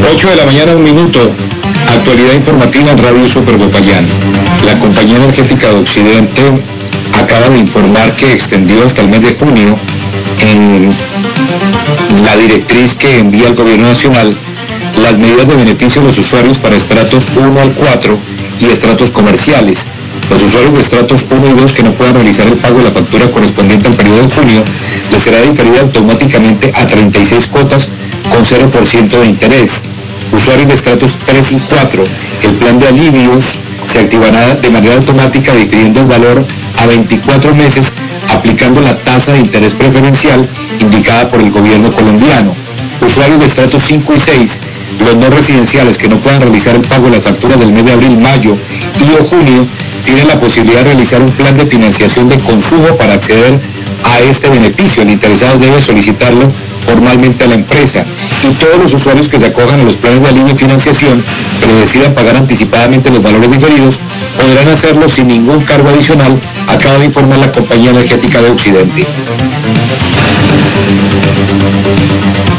8 de la mañana, 1 minuto. Actualidad informativa en Radio Super Popayán. La compañía energética de Occidente acaba de informar que extendió hasta el mes de junio en la directriz que envía el gobierno nacional las medidas de beneficio de los usuarios para estratos 1 al 4 y estratos comerciales. Los usuarios de estratos 1 y 2 que no puedan realizar el pago de la factura correspondiente al periodo de junio les será diferida automáticamente a 36 cuotas con 0% de interés. Usuarios de estratos 3 y 4, el plan de alivios se activará de manera automática difiriendo el valor a 24 meses aplicando la tasa de interés preferencial indicada por el gobierno colombiano. Usuarios de estratos 5 y 6, los no residenciales que no puedan realizar el pago de las facturas del mes de abril, mayo y o junio tienen la posibilidad de realizar un plan de financiación de consumo para acceder a este beneficio. El interesado debe solicitarlo formalmente a la empresa y todos los usuarios que se acojan a los planes de alivio y financiación pero decidan pagar anticipadamente los valores diferidos podrán hacerlo sin ningún cargo adicional, acaba de informar la compañía energética de Occidente.